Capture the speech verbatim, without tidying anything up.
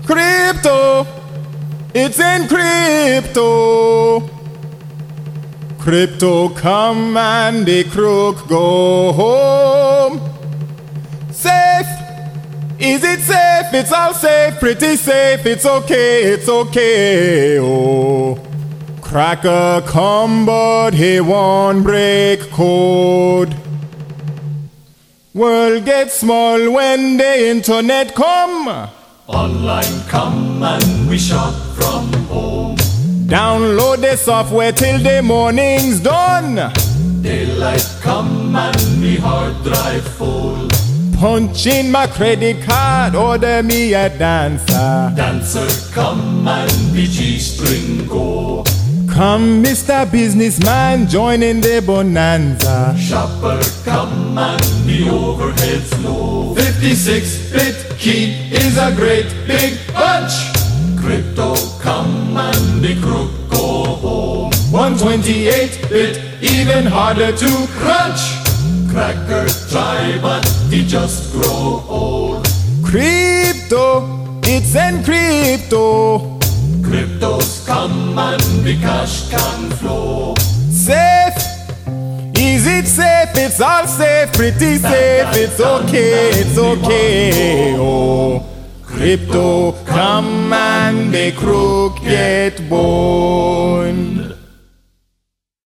Crypto, it's in crypto. Crypto come and the crook go home. Safe, is it safe? It's all safe, pretty safe. It's okay, it's okay. Oh, cracker come but he won't break code. World gets small when the internet come. Online come and we shop from home. Download the software till the morning's done. Daylight come and me hard drive full. Punch in my credit card, order me a dancer. Dancer come and the G-string go. Come Mister Businessman, join in the bonanza. Shopper come and the overhead's low. fifty-six bit key is a great big bunch. Crypto come and the crook go home. one twenty-eight bit, even harder to crunch. Cracker try but he just grow old. Crypto, it's in crypto. Cryptos come and the cash can flow. Safe, is it safe? It's all safe, pretty safe. It's okay, it's okay. Oh, crypto come and the crook get boned.